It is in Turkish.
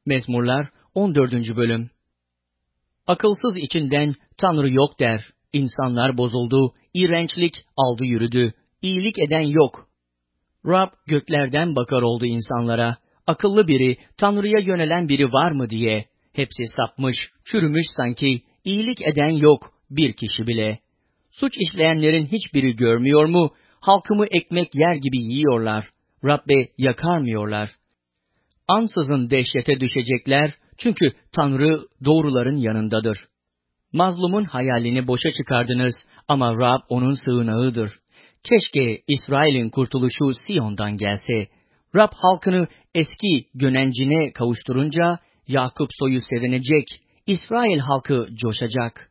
Mezmurlar 14. Bölüm. Akılsız içinden Tanrı yok der. İnsanlar bozuldu, iğrençlik aldı yürüdü. İyilik eden yok. Rab göklerden bakar oldu insanlara. Akıllı biri, Tanrı'ya yönelen biri var mı diye. Hepsi sapmış, çürümüş sanki. İyilik eden yok, bir kişi bile. Suç işleyenlerin hiçbiri görmüyor mu? Halkımı ekmek yer gibi yiyorlar. Rabbe yakarmıyorlar. Ansızın dehşete düşecekler, çünkü Tanrı doğruların yanındadır. Mazlumun hayalini boşa çıkardınız ama Rab onun sığınağıdır. Keşke İsrail'in kurtuluşu Siyon'dan gelse. Rab halkını eski gönencine kavuşturunca Yakup soyu sevinecek, İsrail halkı coşacak.